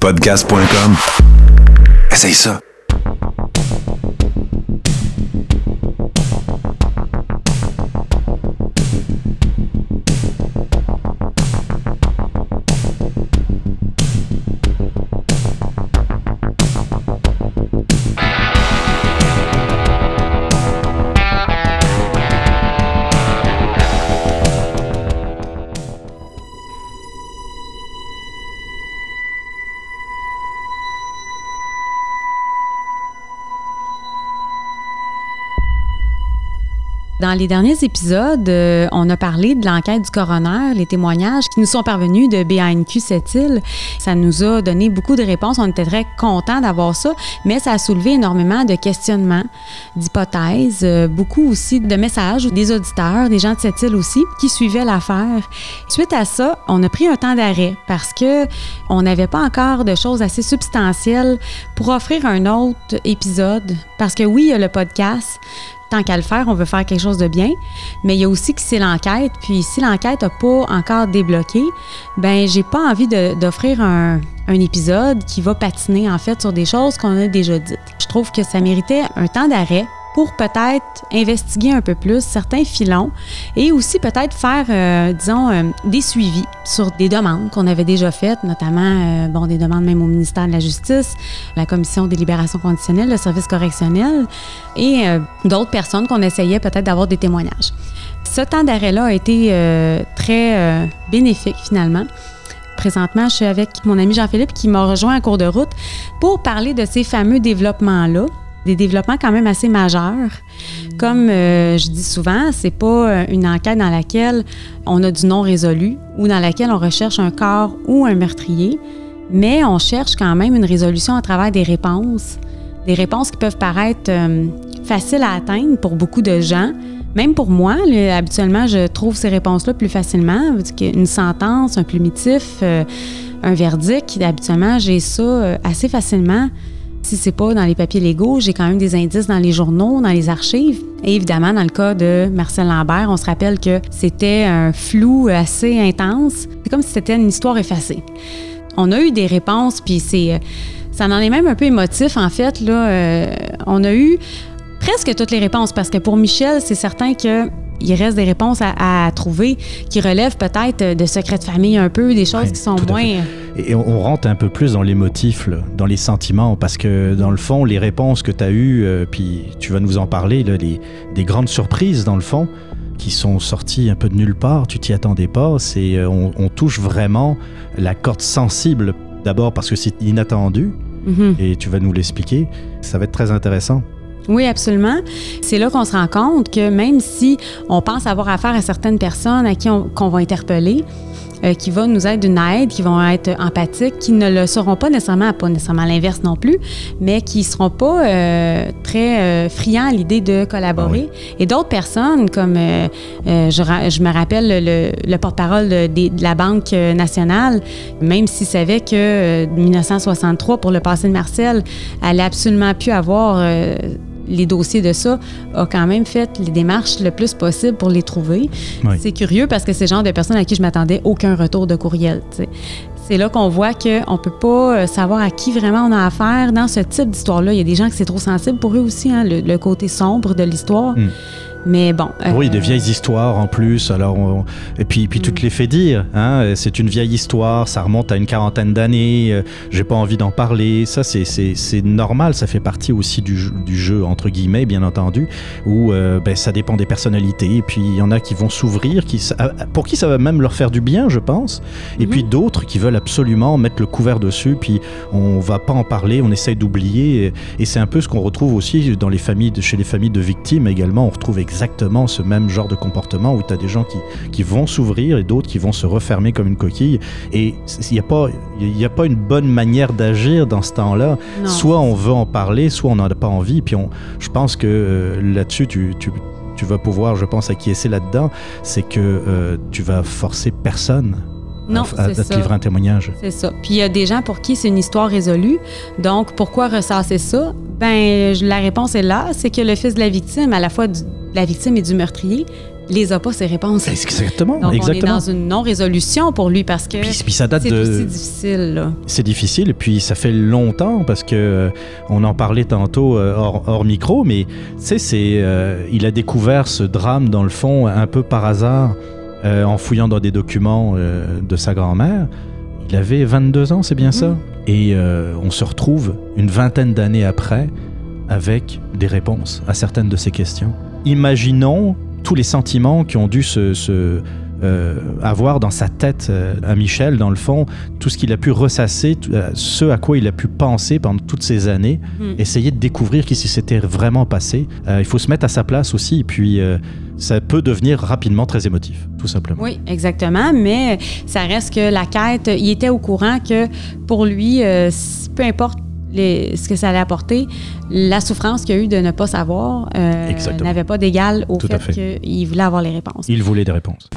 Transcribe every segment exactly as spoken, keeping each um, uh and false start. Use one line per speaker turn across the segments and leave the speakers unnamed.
podcast point com. Essaye ça.
Dans les derniers épisodes, euh, on a parlé de l'enquête du coroner, les témoignages qui nous sont parvenus de B A N Q Sept-Îles. Ça nous a donné beaucoup de réponses. On était très contents d'avoir ça, mais ça a soulevé énormément de questionnements, d'hypothèses, euh, beaucoup aussi de messages des auditeurs, des gens de Sept-Îles aussi, qui suivaient l'affaire. Suite à ça, on a pris un temps d'arrêt parce que on n'avait pas encore de choses assez substantielles pour offrir un autre épisode. Parce que oui, il y a le podcast. Tant qu'à le faire, on veut faire quelque chose de bien, mais il y a aussi que c'est l'enquête. Puis si l'enquête n'a pas encore débloqué, ben j'ai pas envie de, d'offrir un, un épisode qui va patiner en fait sur des choses qu'on a déjà dites. Je trouve que ça méritait un temps d'arrêt pour peut-être investiguer un peu plus certains filons et aussi peut-être faire, euh, disons, euh, des suivis sur des demandes qu'on avait déjà faites, notamment euh, bon, des demandes même au ministère de la Justice, la Commission des libérations conditionnelles, le service correctionnel et euh, d'autres personnes qu'on essayait peut-être d'avoir des témoignages. Ce temps d'arrêt-là a été euh, très euh, bénéfique finalement. Présentement, je suis avec mon ami Jean-Philippe qui m'a rejoint en cours de route pour parler de ces fameux développements-là. Des développements quand même assez majeurs. Comme euh, je dis souvent, c'est pas une enquête dans laquelle on a du non résolu ou dans laquelle on recherche un corps ou un meurtrier, mais on cherche quand même une résolution à travers des réponses, des réponses qui peuvent paraître euh, faciles à atteindre pour beaucoup de gens. Même pour moi, là, habituellement, je trouve ces réponses-là plus facilement. Une sentence, un plumitif, euh, un verdict, habituellement, j'ai ça euh, assez facilement. Si c'est pas dans les papiers légaux, j'ai quand même des indices dans les journaux, dans les archives. Et évidemment, dans le cas de Marcel Lambert, on se rappelle que c'était un flou assez intense. C'est comme si c'était une histoire effacée. On a eu des réponses, puis c'est, ça en est même un peu émotif, en fait. Là, euh, on a eu presque toutes les réponses, parce que pour Michel, c'est certain que il reste des réponses à, à trouver qui relèvent peut-être de secrets de famille un peu, des choses ouais, qui sont moins...
Et on rentre un peu plus dans l'émotif, là, dans les sentiments, parce que dans le fond, les réponses que tu as eues, euh, puis tu vas nous en parler, là, les, des grandes surprises dans le fond, qui sont sorties un peu de nulle part, tu t'y attendais pas, c'est, euh, on, on touche vraiment la corde sensible, d'abord parce que c'est inattendu, mm-hmm. et tu vas nous l'expliquer, ça va être très intéressant.
Oui, absolument. C'est là qu'on se rend compte que même si on pense avoir affaire à certaines personnes à qui on, qu'on va interpeller, euh, qui vont nous être d'une aide, qui vont être empathiques, qui ne le seront pas nécessairement, pas nécessairement l'inverse non plus, mais qui ne seront pas euh, très euh, friands à l'idée de collaborer. Oui. Et d'autres personnes, comme euh, euh, je, je me rappelle le, le porte-parole de, de, de la Banque nationale, même s'il savait que euh, dix-neuf cent soixante-trois, pour le passé de Marcel, allait absolument plus avoir... Euh, les dossiers de ça, a quand même fait les démarches le plus possible pour les trouver. Oui. C'est curieux parce que c'est le genre de personnes à qui je m'attendais aucun retour de courriel. T'sais. C'est là qu'on voit qu'on ne peut pas savoir à qui vraiment on a affaire dans ce type d'histoire-là. Il y a des gens que c'est trop sensible pour eux aussi, hein, le, le côté sombre de l'histoire. Mm. Mais bon... Euh,
oui, des vieilles histoires en plus. Alors on... Et puis, puis mm. tu te les fais dire. Hein? C'est une vieille histoire, ça remonte à une quarantaine d'années. Euh, j'ai pas envie d'en parler. Ça, c'est, c'est, c'est normal. Ça fait partie aussi du jeu, du jeu, entre guillemets, bien entendu, où euh, ben, ça dépend des personnalités. Et puis, il y en a qui vont s'ouvrir, qui, pour qui ça va même leur faire du bien, je pense. Et mm. puis d'autres qui veulent absolument mettre le couvert dessus, puis on va pas en parler, on essaye d'oublier. Et, et c'est un peu ce qu'on retrouve aussi dans les familles, chez les familles de victimes également. On retrouve exactement ce même genre de comportement où tu as des gens qui, qui vont s'ouvrir et d'autres qui vont se refermer comme une coquille. Et il n'y a pas, il n'y a pas une bonne manière d'agir dans ce temps-là. Non. Soit on veut en parler, soit on n'en a pas envie. Puis on, je pense que euh, là-dessus, tu, tu, tu vas pouvoir, je pense, acquiescer là-dedans. C'est que euh, tu vas forcer personne
Non,
à, à, à te livrer un témoignage.
C'est ça. Puis il y a des gens pour qui c'est une histoire résolue. Donc, pourquoi ressasser ça? Ben, la réponse est là. C'est que le fils de la victime, à la fois du, de la victime et du meurtrier, les a pas, ces réponses.
Exactement.
Donc,
exactement.
on est dans une non-résolution pour lui parce que
puis, puis ça date
c'est
de...
aussi difficile. Là.
C'est difficile, et puis ça fait longtemps, parce que euh, on en parlait tantôt euh, hors, hors micro, mais tu sais, c'est, euh, il a découvert ce drame, dans le fond, un peu par hasard, euh, en fouillant dans des documents euh, de sa grand-mère. Il avait vingt-deux ans, c'est bien mmh. ça? Et euh, on se retrouve une vingtaine d'années après avec des réponses à certaines de ces questions. Imaginons tous les sentiments qui ont dû se, se euh, avoir dans sa tête euh, à Michel, dans le fond, tout ce qu'il a pu ressasser, tout, euh, ce à quoi il a pu penser pendant toutes ces années, mm. essayer de découvrir ce qui s'était vraiment passé. Euh, il faut se mettre à sa place aussi, et puis euh, ça peut devenir rapidement très émotif, tout simplement.
Oui, exactement, mais ça reste que la quête, il était au courant que pour lui, euh, peu importe Les, ce que ça allait apporter, la souffrance qu'il y a eu de ne pas savoir euh, n'avait pas d'égal au fait, fait qu'il voulait avoir les réponses.
Il voulait des réponses.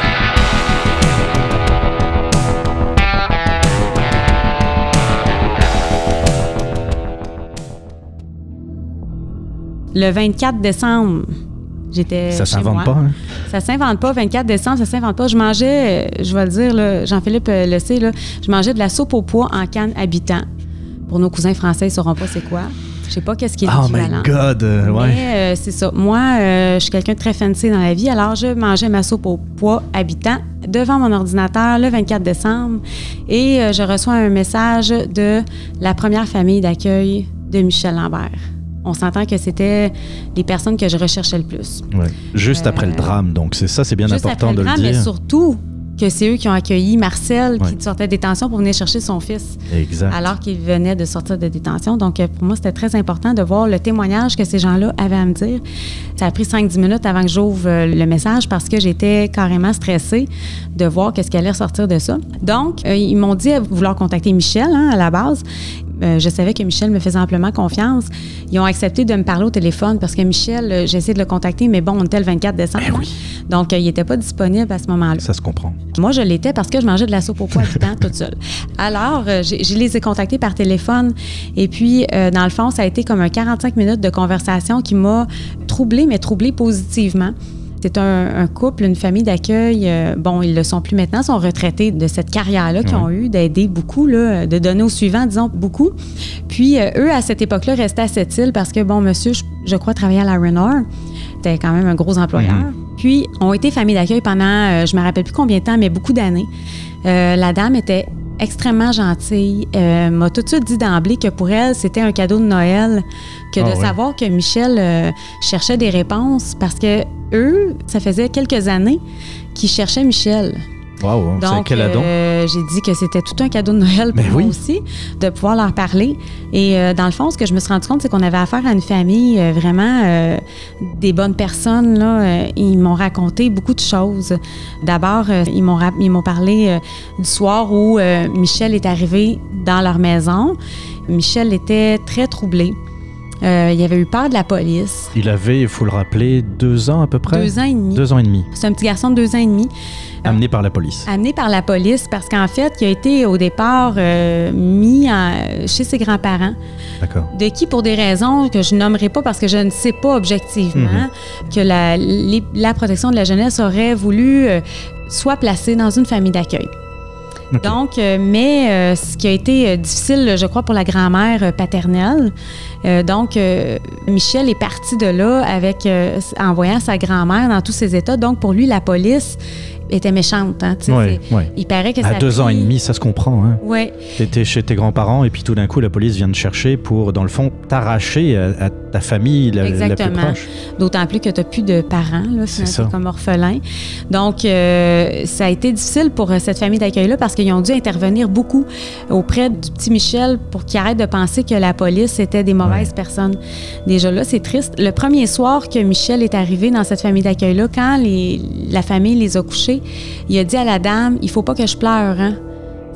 Le vingt-quatre décembre, j'étais
Ça
chez
s'invente
moi.
pas, hein?
Ça s'invente pas. vingt-quatre décembre, ça s'invente pas. Je mangeais, je vais le dire, là, Jean-Philippe le sait, là, je mangeais de la soupe au pois en canne habitant. Pour nos cousins français, ils ne sauront pas c'est quoi. Je sais pas qu'est-ce qui est l'équivalent.
Oh my God! Euh, ouais.
Mais euh, c'est ça. Moi, euh, je suis quelqu'un de très fancy dans la vie, alors je mangeais ma soupe au pois habitant devant mon ordinateur le vingt-quatre décembre et euh, je reçois un message de la première famille d'accueil de Michel Lambert. On s'entend que c'était les personnes que je recherchais le plus.
Ouais. Juste euh, après le drame, donc c'est ça, c'est bien
juste
important
après
de
le drame,
le dire.
Mais surtout que c'est eux qui ont accueilli Marcel,
ouais.
qui sortait de détention pour venir chercher son fils.
Exact.
Alors qu'il venait de sortir de détention. Donc, pour moi, c'était très important de voir le témoignage que ces gens-là avaient à me dire. Ça a pris cinq dix minutes avant que j'ouvre le message parce que j'étais carrément stressée de voir qu'est-ce qui allait ressortir de ça. Donc, euh, ils m'ont dit vouloir contacter Michel, hein, à la base. Euh, je savais que Michel me faisait amplement confiance. Ils ont accepté de me parler au téléphone parce que Michel, euh, j'ai essayé de le contacter, mais bon, on était le vingt-quatre décembre.
Eh oui.
Donc, euh, il n'était pas disponible à ce moment-là.
Ça se comprend.
Moi, je l'étais parce que je mangeais de la soupe au pois habitant toute seule. Alors, euh, je les ai contactés par téléphone. Et puis, euh, dans le fond, ça a été comme un quarante-cinq minutes de conversation qui m'a troublée, mais troublée positivement. C'est un, un couple, une famille d'accueil. Euh, bon, ils le sont plus maintenant, sont retraités de cette carrière-là qu'ils ont eu, d'aider beaucoup, là, de donner au suivant, disons, beaucoup. Puis, euh, eux, à cette époque-là, restaient à cette île parce que, bon, monsieur, je, je crois, travaillait à la Renard. C'était quand même un gros employeur. Mm-hmm. Puis, ont été famille d'accueil pendant, euh, je me rappelle plus combien de temps, mais beaucoup d'années. Euh, la dame était extrêmement gentille. Euh, m'a tout de suite dit d'emblée que pour elle, c'était un cadeau de Noël que de ah, ouais. savoir que Michel euh, cherchait des réponses parce que eux, ça faisait quelques années qu'ils cherchaient Michel.
Wow,
donc,
c'est quel adon.
Euh, j'ai dit que c'était tout un cadeau de Noël pour
Mais
moi
oui.
aussi, de pouvoir leur parler. Et euh, dans le fond, ce que je me suis rendu compte, c'est qu'on avait affaire à une famille euh, vraiment euh, des bonnes personnes. Là, euh, ils m'ont raconté beaucoup de choses. D'abord, euh, ils m'ont rap- ils m'ont parlé euh, du soir où euh, Michel est arrivé dans leur maison. Michel était très troublé. Euh, il avait eu peur de la police.
Il avait, il faut le rappeler, deux ans à peu près?
Deux ans et demi.
Deux ans et demi.
C'est un petit garçon de deux ans et demi.
Amené par la police.
Amené par la police parce qu'en fait, il a été au départ euh, mis en, chez ses grands-parents.
D'accord.
De qui, pour des raisons que je nommerai pas parce que je ne sais pas objectivement, mm-hmm. que la, les, la protection de la jeunesse aurait voulu euh, soit placée dans une famille d'accueil. Okay. Donc, euh, mais euh, ce qui a été euh, difficile, je crois, pour la grand-mère euh, paternelle. Euh, donc, euh, Michel est parti de là avec, euh, en voyant sa grand-mère dans tous ses états. Donc, pour lui, la police était méchante. Hein,
ouais, ouais.
Il paraît que
à
ça
deux
pris...
ans et demi, ça se comprend. Hein.
Oui.
Tu étais chez tes grands-parents et puis tout d'un coup, la police vient te chercher pour, dans le fond, t'arracher à, à ta famille la, la plus proche.
D'autant plus que tu n'as plus de parents, là,
c'est ça.
Comme orphelin. Donc, euh, ça a été difficile pour euh, cette famille d'accueil-là parce qu'ils ont dû intervenir beaucoup auprès du petit Michel pour qu'il arrête de penser que la police était des mauvaises ouais. personnes. Déjà là, c'est triste. Le premier soir que Michel est arrivé dans cette famille d'accueil-là, quand les, la famille les a couchés, il a dit à la dame, « Il faut pas que je pleure, hein?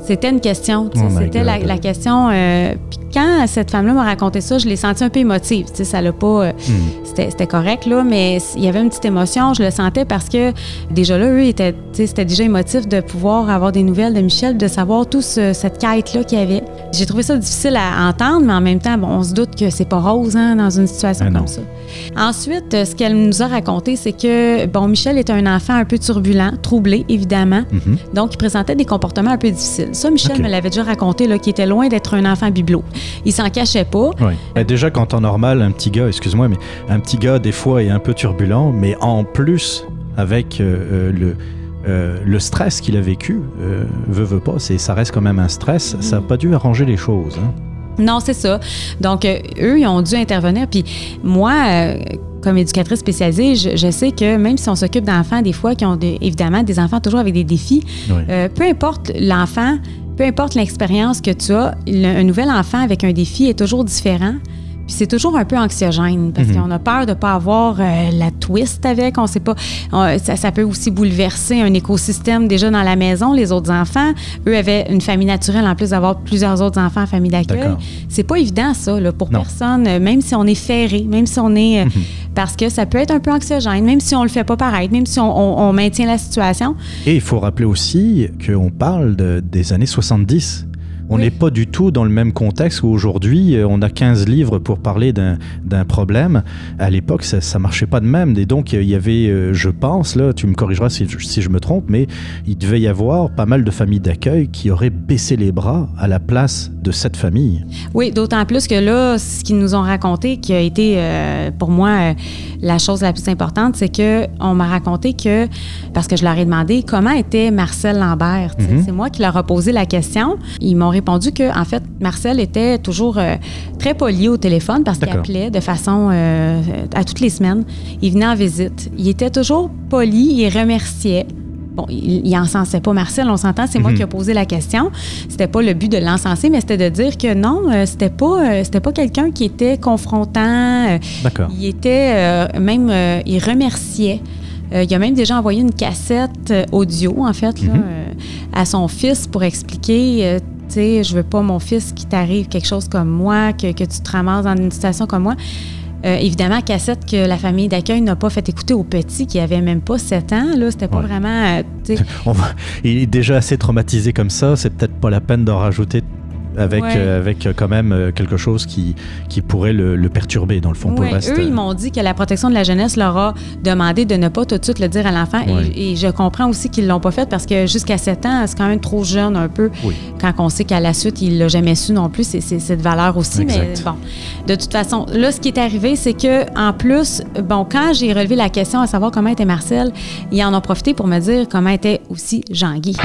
C'était une question.
Oh
c'était la, la question. Euh, puis quand cette femme-là m'a raconté ça, je l'ai sentie un peu émotive. Tu sais, ça l'a pas. Euh, mm. c'était, c'était correct, là, mais il y avait une petite émotion. Je le sentais parce que déjà là, eux, étaient, tu sais, c'était déjà émotif de pouvoir avoir des nouvelles de Michel, de savoir toute ce, cette quête-là qu'il y avait. J'ai trouvé ça difficile à entendre, mais en même temps, bon, on se doute que c'est pas rose hein, dans une situation ah comme non. ça. Ensuite, ce qu'elle nous a raconté, c'est que, bon, Michel était un enfant un peu turbulent, troublé, évidemment. Mm-hmm. Donc, il présentait des comportements un peu difficiles. Ça, Michel okay. me l'avait déjà raconté, là, qu'il était loin d'être un enfant bibelot. Il s'en cachait pas.
Oui. Et déjà, qu'en temps normal, un petit gars, excuse-moi, mais un petit gars, des fois, est un peu turbulent, mais en plus, avec euh, le... Euh, le stress qu'il a vécu, euh, veut, veut pas, c'est, ça reste quand même un stress. Mmh. Ça n'a pas dû arranger les choses. Hein?
Non, c'est ça. Donc, euh, eux, ils ont dû intervenir. Puis moi, euh, comme éducatrice spécialisée, je, je sais que même si on s'occupe d'enfants, des fois, qui ont de, évidemment des enfants toujours avec des défis, oui. euh, peu importe l'enfant, peu importe l'expérience que tu as, le, un nouvel enfant avec un défi est toujours différent. Puis c'est toujours un peu anxiogène parce mm-hmm. qu'on a peur de ne pas avoir euh, la twist avec. On sait pas. On, ça, ça peut aussi bouleverser un écosystème déjà dans la maison. Les autres enfants, eux avaient une famille naturelle en plus d'avoir plusieurs autres enfants en famille d'accueil. D'accord. C'est pas évident ça là, pour non. personne, même si on est ferré, même si on est... Euh, mm-hmm. Parce que ça peut être un peu anxiogène, même si on le fait pas paraître, même si on, on, on maintient la situation.
Et il faut rappeler aussi qu'on parle de, des années soixante-dix. On n'est oui. pas du tout dans le même contexte où aujourd'hui, on a quinze livres pour parler d'un, d'un problème. À l'époque, ça ne marchait pas de même. Et donc, il y avait, je pense, là, tu me corrigeras si je, si je me trompe, mais il devait y avoir pas mal de familles d'accueil qui auraient baissé les bras à la place de cette famille.
Oui, d'autant plus que là, ce qu'ils nous ont raconté, qui a été, euh, pour moi, euh, la chose la plus importante, c'est qu'on m'a raconté que, parce que je leur ai demandé comment était Marcel Lambert. Mm-hmm. C'est moi qui leur ai posé la question. Ils m'ont répondu que, en fait, Marcel était toujours euh, très poli au téléphone parce D'accord. qu'il appelait de façon euh, à toutes les semaines. Il venait en visite. Il était toujours poli, il remerciait. Bon, il n'encensait pas Marcel, on s'entend, c'est mm-hmm. moi qui ai posé la question. C'était pas le but de l'encenser, mais c'était de dire que non, euh, c'était pas, euh, c'était pas quelqu'un qui était confrontant. Euh,
D'accord.
Il était euh, même, euh, il remerciait. Euh, il a même déjà envoyé une cassette euh, audio, en fait, là, mm-hmm. euh, à son fils pour expliquer... Euh, tu sais, je veux pas, mon fils, qu'il t'arrive quelque chose comme moi, que, que tu te ramasses dans une situation comme moi. Euh, évidemment, cassette que la famille d'accueil n'a pas fait écouter au petit qui avait même pas sept ans. Là, c'était pas ouais. vraiment... Euh,
On va, il est déjà assez traumatisé comme ça. C'est peut-être pas la peine d'en rajouter avec, ouais. euh, avec quand même euh, quelque chose qui, qui pourrait le, le perturber, dans le fond.
Ouais,
pour le reste.
Eux, ils m'ont dit que la protection de la jeunesse leur a demandé de ne pas tout de suite le dire à l'enfant. Ouais. Et, et je comprends aussi qu'ils ne l'ont pas fait parce que jusqu'à sept ans, c'est quand même trop jeune un peu. Oui. Quand on sait qu'à la suite, il ne l'a jamais su non plus, c'est, c'est cette valeur aussi. Exact. Mais bon, de toute façon, là, ce qui est arrivé, c'est que en plus, bon, quand j'ai relevé la question à savoir comment était Marcel, ils en ont profité pour me dire comment était aussi Jean-Guy.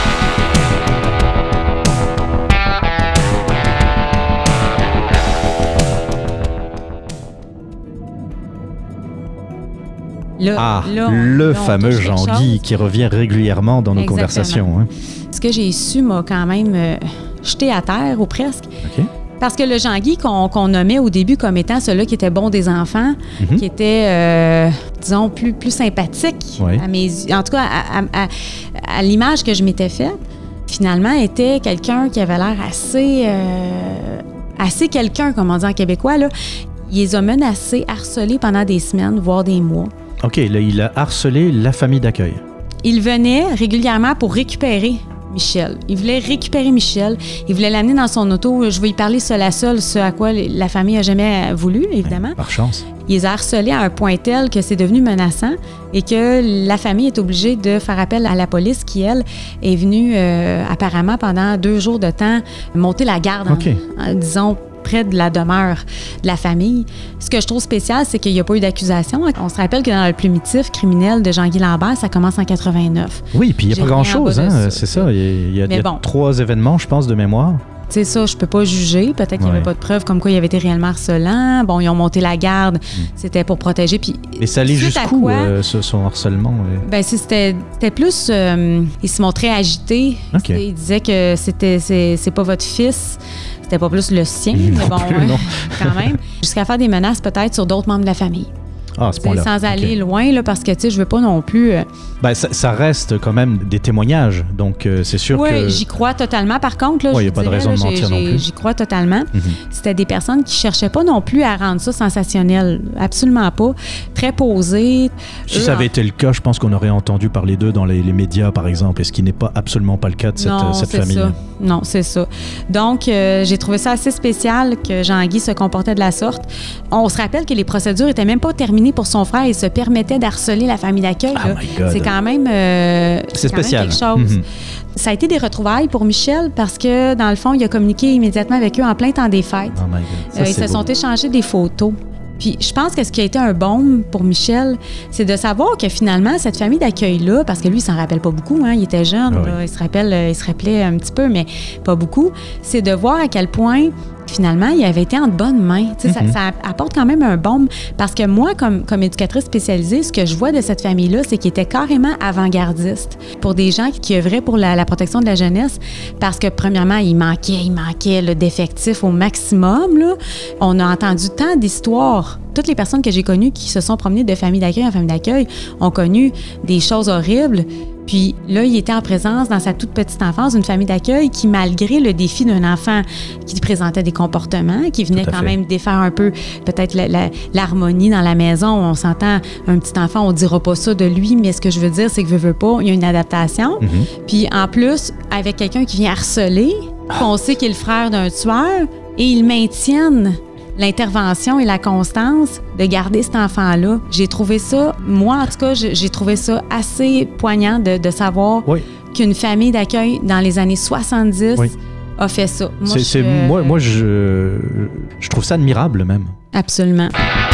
Là,
ah,
là,
le
là,
fameux Jean-Guy qui revient régulièrement dans nos Exactement. conversations. Hein.
Ce que j'ai su m'a quand même euh, jeté à terre, ou presque.
Okay.
Parce que le Jean-Guy qu'on, qu'on nommait au début comme étant celui qui était bon des enfants, mm-hmm. qui était, euh, disons, plus, plus sympathique, oui. à mes, en tout cas à, à, à, à l'image que je m'étais faite, finalement était quelqu'un qui avait l'air assez... Euh, assez quelqu'un, comme on dit en québécois, là. Il les a menacés, harcelés pendant des semaines, voire des mois.
OK, là, il a harcelé la famille d'accueil.
Il venait régulièrement pour récupérer Michel. Il voulait récupérer Michel. Il voulait l'amener dans son auto. Je vais y parler seul à seul, ce à quoi la famille n'a jamais voulu, évidemment.
Ouais, par chance.
Il les a harcelés à un point tel que c'est devenu menaçant et que la famille est obligée de faire appel à la police qui, elle, est venue euh, apparemment pendant deux jours de temps monter la garde, okay. en, en, disons, près de la demeure de la famille. Ce que je trouve spécial, c'est qu'il n'y a pas eu d'accusation. On se rappelle que dans le plumitif criminel de Jean-Guy Lambert, ça commence en quatre-vingt-neuf.
Oui, puis il n'y a pas grand-chose, hein, ça. C'est ça. Il y a, il y a, il y a bon. trois événements, je pense, de mémoire.
C'est ça, je peux pas juger. Peut-être qu'il n'y avait ouais. pas de preuves comme quoi il avait été réellement harcelant. Bon, ils ont monté la garde. Mm. C'était pour protéger. Puis,
et ça allait jusqu'où, quoi, euh, ce, son harcèlement? Ouais.
Ben, c'était, c'était plus... Euh, il se montrait agité. Okay. Il disait que c'était, c'est, c'est pas votre fils. C'était pas plus le sien,
non
mais bon,
plus,
ouais,
non.
quand même. Jusqu'à faire des menaces peut-être sur d'autres membres de la famille.
Ah, à ce point-là.
Sans aller
okay.
loin, là, parce que, tu sais, je veux pas non plus... Euh...
Ben, ça, ça reste quand même des témoignages, donc euh, c'est sûr
oui,
que...
Oui, j'y crois totalement. Par contre, là,
il
ouais,
n'y a pas
dirais,
de raison
là,
de mentir
j'ai,
non plus.
J'y crois totalement.
Mm-hmm.
C'était des personnes qui cherchaient pas non plus à rendre ça sensationnel. Absolument pas. Très posées.
Si
Eux,
ça avait
en...
été le cas, je pense qu'on aurait entendu parler d'eux dans les, les médias, par exemple, et ce qui n'est pas absolument pas le cas de cette,
non,
cette
c'est
famille.
Ça. Non, c'est ça. Donc, euh, j'ai trouvé ça assez spécial que Jean-Guy se comportait de la sorte. On se rappelle que les procédures étaient même pas terminées pour son frère. Il se permettait d'harceler la famille d'accueil.
Oh my God.
C'est quand même, euh,
c'est
quand même
spécial.
quelque chose.
Mm-hmm.
Ça a été des retrouvailles pour Michel parce que, dans le fond, il a communiqué immédiatement avec eux en plein temps des fêtes.
Oh my God. Ça,
euh, ils se
beau.
sont échangés des photos. Puis je pense que ce qui a été un baume pour Michel, c'est de savoir que finalement, cette famille d'accueil-là, parce que lui, il s'en rappelle pas beaucoup, hein, il était jeune,
ah oui.
là, il se rappelle, il se rappelait un petit peu, mais pas beaucoup, c'est de voir à quel point finalement, il avait été en de bonnes mains. Mm-hmm. ça, ça apporte quand même un baume parce que moi, comme, comme éducatrice spécialisée, ce que je vois de cette famille-là, c'est qu'il était carrément avant-gardiste pour des gens qui œuvraient pour la, la protection de la jeunesse parce que, premièrement, il manquait, il manquait là, d'effectifs au maximum. Là. On a entendu tant d'histoires. Toutes les personnes que j'ai connues qui se sont promenées de famille d'accueil en famille d'accueil ont connu des choses horribles. Puis là, il était en présence, dans sa toute petite enfance, d'une famille d'accueil qui, malgré le défi d'un enfant qui présentait des comportements, qui venait quand même défaire un peu peut-être la, la, l'harmonie dans la maison. On s'entend, un petit enfant, on ne dira pas ça de lui, mais ce que je veux dire, c'est que veut, veut pas, il y a une adaptation. Mm-hmm. Puis en plus, avec quelqu'un qui vient harceler, qu'on sait qu'il est le frère d'un tueur, et ils maintiennent l'intervention et la constance de garder cet enfant-là. J'ai trouvé ça, moi en tout cas, j'ai trouvé ça assez poignant de, de savoir oui. qu'une famille d'accueil dans les années soixante-dix oui. a fait ça.
Moi, c'est, je, c'est, euh, moi, moi je, je trouve ça admirable même.
Absolument.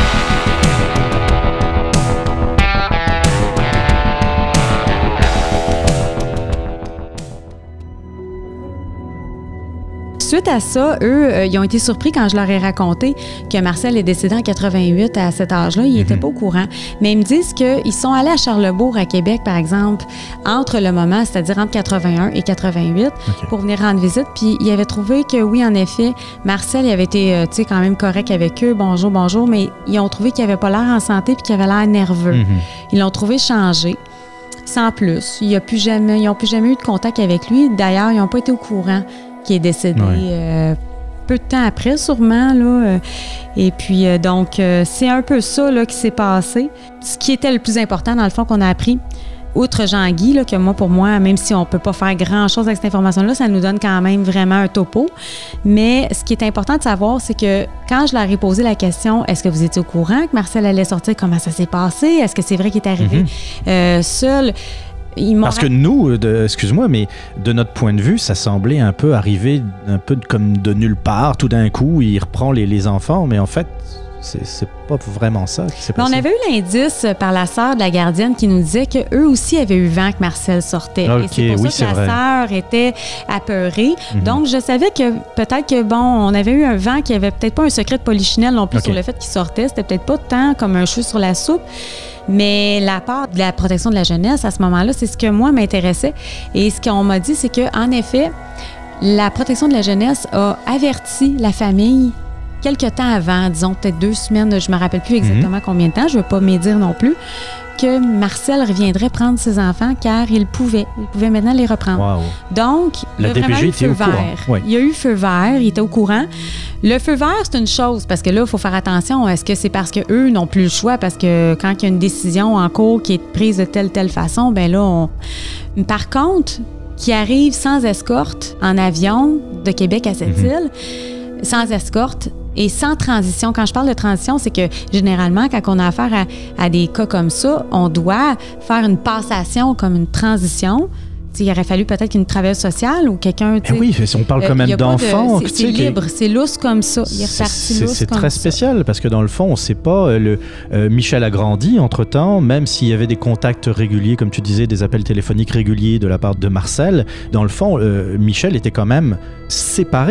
Suite à ça, eux, euh, ils ont été surpris quand je leur ai raconté que Marcel est décédé en quatre-vingt-huit à cet âge-là. Ils n'étaient mm-hmm. pas au courant. Mais ils me disent qu'ils sont allés à Charlesbourg, à Québec, par exemple, entre le moment, c'est-à-dire entre quatre-vingt-un et quatre-vingt-huit, okay. pour venir rendre visite. Puis ils avaient trouvé que, oui, en effet, Marcel il avait été, euh, tu sais, quand même correct avec eux. Bonjour, bonjour. Mais ils ont trouvé qu'il n'avait pas l'air en santé puis qu'il avait l'air nerveux. Mm-hmm. Ils l'ont trouvé changé. Sans plus. Ils n'ont plus jamais, ils ont plus jamais eu de contact avec lui. D'ailleurs, ils n'ont pas été au courant qui est décédé ouais. euh, peu de temps après, sûrement. Là. Et puis, euh, donc, euh, c'est un peu ça là, qui s'est passé. Ce qui était le plus important, dans le fond, qu'on a appris, outre Jean-Guy, là, que moi, pour moi, même si on ne peut pas faire grand-chose avec cette information-là, ça nous donne quand même vraiment un topo. Mais ce qui est important de savoir, c'est que quand je leur ai posé la question, est-ce que vous étiez au courant que Marcel allait sortir? Comment ça s'est passé? Est-ce que c'est vrai qu'il est arrivé mm-hmm. euh, seul?
Parce que nous, de, excuse-moi, mais de notre point de vue, ça semblait un peu arriver un peu comme de nulle part. Tout d'un coup, il reprend les, les enfants, mais en fait, c'est, c'est pas vraiment ça qui s'est passé.
On avait eu l'indice par la sœur de la gardienne qui nous disait qu'eux aussi avaient eu vent que Marcel sortait.
Okay,
et c'est pour
oui,
ça que
c'est
la sœur était apeurée. Mm-hmm. Donc, je savais que peut-être que, bon, on avait eu un vent qui avait peut-être pas un secret de polichinelle non plus okay. sur le fait qu'il sortait. C'était peut-être pas tant comme un cheveu sur la soupe. Mais la part de la protection de la jeunesse, à ce moment-là, c'est ce que moi m'intéressait. Et ce qu'on m'a dit, c'est qu'en effet, la protection de la jeunesse a averti la famille quelque temps avant, disons peut-être deux semaines, je ne me rappelle plus exactement mm-hmm. combien de temps, je ne veux pas médire non plus, que Marcel reviendrait prendre ses enfants car il pouvait. Il pouvait maintenant les reprendre.
Wow.
Donc,
la
il y a vraiment eu feu vert.
Oui.
Il y a eu feu vert, il était au courant. Le feu vert, c'est une chose, parce que là, il faut faire attention. Est-ce que c'est parce qu'eux n'ont plus le choix? Parce que quand il y a une décision en cours qui est prise de telle, telle façon, bien là, on... Par contre, qui arrive sans escorte en avion de Québec à cette mm-hmm. île, sans escorte, et sans transition. Quand je parle de transition, c'est que généralement, quand on a affaire à, à des cas comme ça, on doit faire une passation comme une transition. T'sais, il aurait fallu peut-être qu'une travailleuse sociale ou quelqu'un...
Eh oui, on parle quand même euh, d'enfants.
De, c'est c'est libre, que... c'est lousse comme ça. Il est reparti
c'est,
lousse
c'est
comme
très
ça.
spécial parce que dans le fond, on ne sait pas. Le, euh, Michel a grandi entre-temps, même s'il y avait des contacts réguliers, comme tu disais, des appels téléphoniques réguliers de la part de Marcel. Dans le fond, euh, Michel était quand même séparé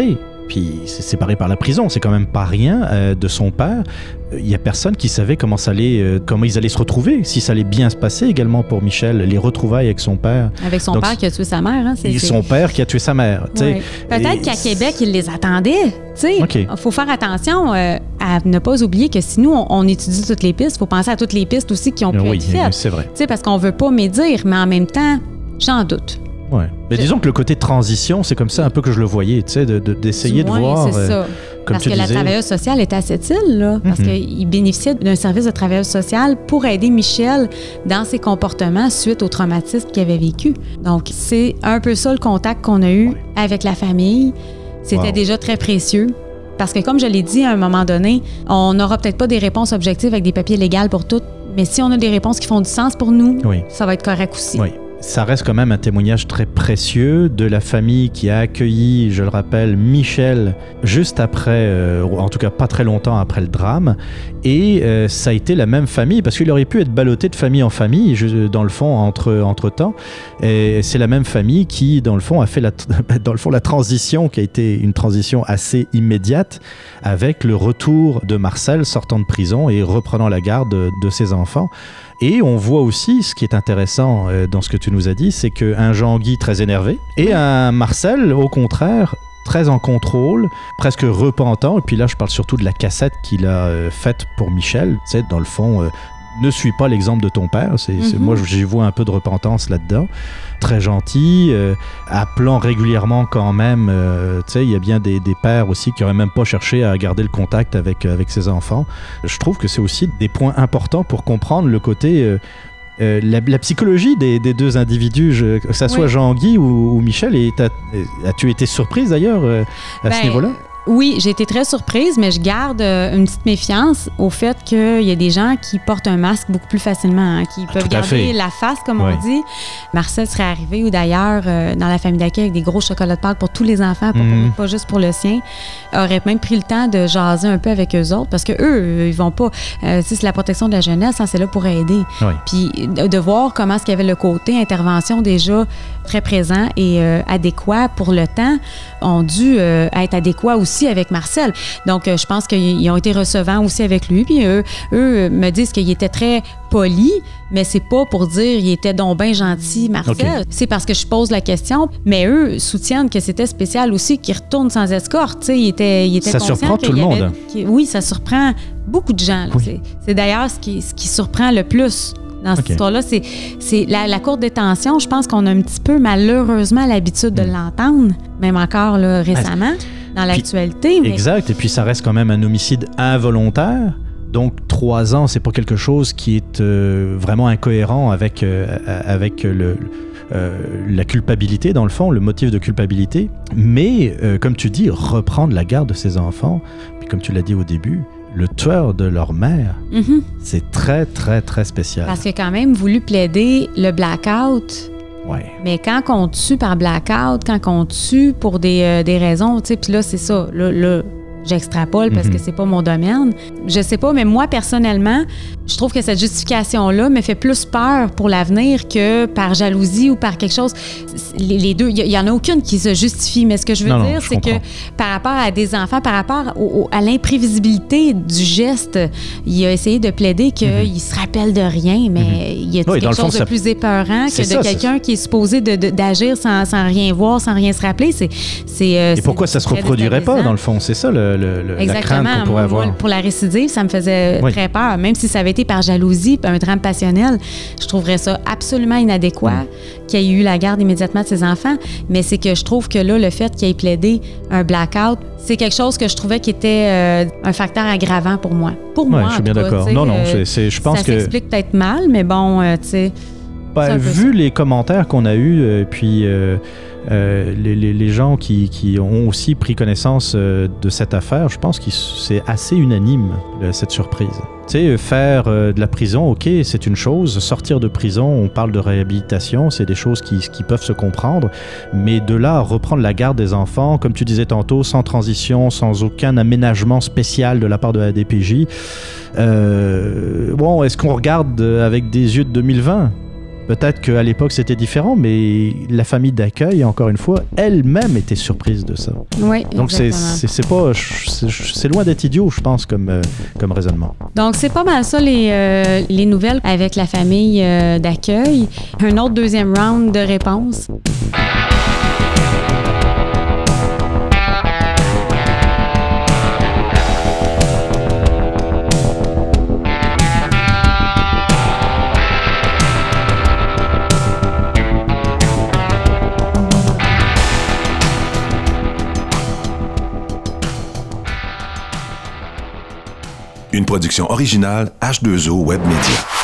puis c'est séparé par la prison, c'est quand même pas rien, euh, de son père. Il y a personne qui savait comment ça allait, euh, comment ils allaient se retrouver, si ça allait bien se passer également pour Michel, les retrouvailles avec son père.
Avec son Donc, père qui a tué sa mère. Hein, c'est,
et
c'est...
son père qui a tué sa mère.
Ouais. Peut-être et... qu'à Québec, il les attendait. Il okay. faut faire attention euh, à ne pas oublier que si nous, on, on étudie toutes les pistes, il faut penser à toutes les pistes aussi qui ont pu
oui,
être faites.
C'est vrai.
T'sais, parce qu'on ne veut pas médire, mais en même temps, j'en doute.
Ouais. Mais disons que le côté transition, c'est comme ça un peu que je le voyais, tu sais, de, de, d'essayer
moins,
de voir.
C'est ça. Euh,
comme
parce
tu
que
disais.
La travailleuse sociale était à cette île, là, parce mm-hmm. qu'il bénéficiait d'un service de travailleuse sociale pour aider Michel dans ses comportements suite au traumatisme qu'il avait vécu. Donc, c'est un peu ça le contact qu'on a eu ouais. avec la famille. C'était wow. déjà très précieux. Parce que, comme je l'ai dit à un moment donné, on n'aura peut-être pas des réponses objectives avec des papiers légaux pour toutes, mais si on a des réponses qui font du sens pour nous, oui. ça va être correct aussi.
Oui. Ça reste quand même un témoignage très précieux de la famille qui a accueilli, je le rappelle, Michel juste après, euh, en tout cas pas très longtemps après le drame. Et euh, ça a été la même famille, parce qu'il aurait pu être ballotté de famille en famille, je, dans le fond, entre, entre temps. Et c'est la même famille qui, dans le fond, a fait la, dans le fond, la transition, qui a été une transition assez immédiate, avec le retour de Marcel sortant de prison et reprenant la garde de, de ses enfants. Et on voit aussi, ce qui est intéressant euh, dans ce que tu nous as dit, c'est qu'un Jean-Guy très énervé et un Marcel, au contraire, très en contrôle, presque repentant. Et puis là, je parle surtout de la cassette qu'il a euh, faite pour Michel. Tu sais, dans le fond, euh, ne suis pas l'exemple de ton père. C'est, mm-hmm. c'est, moi, j'y vois un peu de repentance là-dedans. Très gentil, euh, appelant régulièrement quand même. Euh, tu sais, il y a bien des, des pères aussi qui n'auraient même pas cherché à garder le contact avec, avec ses enfants. Je trouve que c'est aussi des points importants pour comprendre le côté... Euh, Euh, la, la psychologie des, des deux individus, je, que ça soit oui. Jean-Guy ou, ou Michel. Et as-tu été surprise d'ailleurs euh, à ben, ce niveau-là?
Oui, j'ai été très surprise, mais je garde euh, une petite méfiance au fait qu'il y a des gens qui portent un masque beaucoup plus facilement, hein, qui peuvent garder la face, comme oui. on dit. Marcel serait arrivé, ou d'ailleurs, euh, dans la famille d'accueil, avec des gros chocolats de Pâques pour tous les enfants, pour, mm-hmm. pour, pas juste pour le sien, aurait même pris le temps de jaser un peu avec eux autres, parce que eux, ils vont pas... Euh, c'est la protection de la jeunesse, hein, c'est là pour aider. Oui. Puis de, de voir comment est-ce qu'il y avait le côté intervention déjà très présent et euh, adéquat pour le temps, ont dû euh, être adéquats aussi avec Marcel. Donc, euh, je pense qu'ils ont été recevants aussi avec lui. Puis eux, eux me disent qu'il était très poli, mais c'est pas pour dire qu'il était donc bien gentil, Marcel. Okay. C'est parce que je pose la question. Mais eux soutiennent que c'était spécial aussi qu'il retourne sans escorte. Tu sais, il était, il était
ça surprend tout le
avait,
monde.
Oui, ça surprend beaucoup de gens. Là, oui. c'est, c'est d'ailleurs ce qui, ce qui surprend le plus dans cette okay. histoire-là, c'est, c'est la, la courte détention. Je pense qu'on a un petit peu malheureusement l'habitude de mm. l'entendre, même encore là, récemment. Ah, dans l'actualité.
Puis, mais... Exact. Et puis, ça reste quand même un homicide involontaire. Donc, trois ans, c'est pas quelque chose qui est euh, vraiment incohérent avec, euh, avec le, euh, la culpabilité, dans le fond, le motif de culpabilité. Mais, euh, comme tu dis, reprendre la garde de ses enfants, puis comme tu l'as dit au début, le tueur de leur mère, mm-hmm. c'est très, très, très spécial.
Parce qu'il a quand même voulu plaider le blackout.
Ouais.
Mais quand on tue par blackout, quand on tue pour des, euh, des raisons, tu sais, puis là, c'est ça, là, là j'extrapole parce mm-hmm. que c'est pas mon domaine. Je sais pas, mais moi, personnellement, je trouve que cette justification-là me fait plus peur pour l'avenir que par jalousie ou par quelque chose. Les, les deux, il y, y en a aucune qui se justifie, mais ce que je veux
non,
dire,
non, je
c'est
comprends.
que par rapport à des enfants, par rapport au, au, à l'imprévisibilité du geste, il a essayé de plaider qu'il mm-hmm. se rappelle de rien, mais mm-hmm. il y a oui, quelque chose fond, de ça... plus épeurant que de ça, quelqu'un qui est supposé de, de, d'agir sans, sans rien voir, sans rien se rappeler. C'est, c'est, euh,
Et pourquoi ça se reproduirait pas, dans le fond? C'est ça, le Le, le,
Exactement.
la crainte qu'on pourrait avoir.
Moi, pour la récidive, ça me faisait oui. très peur. Même si ça avait été par jalousie, un drame passionnel, je trouverais ça absolument inadéquat mm. qu'il y ait eu la garde immédiatement de ses enfants. Mais c'est que je trouve que là, le fait qu'il ait plaidé un blackout, c'est quelque chose que je trouvais qui était euh, un facteur aggravant pour moi. Pour
ouais,
moi,
je suis bien
cas,
d'accord. Non, non, c'est, c'est, je pense
ça
que...
Ça s'explique peut-être mal, mais bon, euh, tu sais...
Ben, vu ça. Les commentaires qu'on a eus, euh, puis euh, euh, les, les, les gens qui, qui ont aussi pris connaissance euh, de cette affaire, je pense que c'est assez unanime, euh, cette surprise. Tu sais, faire euh, de la prison, ok, c'est une chose. Sortir de prison, on parle de réhabilitation, c'est des choses qui, qui peuvent se comprendre. Mais de là à reprendre la garde des enfants, comme tu disais tantôt, sans transition, sans aucun aménagement spécial de la part de la D P J, euh, bon, est-ce qu'on regarde avec des yeux de deux mille vingt ? Peut-être qu'à l'époque c'était différent, mais la famille d'accueil, encore une fois, elle-même était surprise de ça.
Oui,
donc c'est, c'est, c'est pas, c'est, c'est loin d'être idiot, je pense, comme, euh, comme raisonnement.
Donc c'est pas mal ça les, euh, les nouvelles avec la famille euh, d'accueil. Un autre deuxième round de réponses.
Une production originale H deux O Web Media.